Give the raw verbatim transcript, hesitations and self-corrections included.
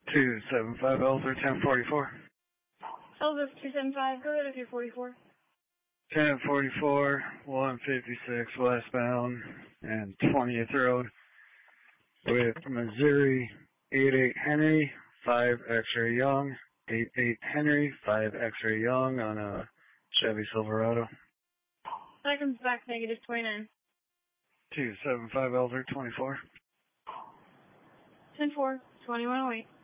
two seven five Elder ten forty-four. Elder two seven five, go ahead if you're forty-four. ten forty-four, one fifty-six westbound and twentieth Road with Missouri eight eight Henry, five X-Ray Young, eight eight Henry, five X-Ray Young on a Chevy Silverado. That comes back negative twenty-nine. two seven five Elder twenty-four. ten four, twenty-one oh eight.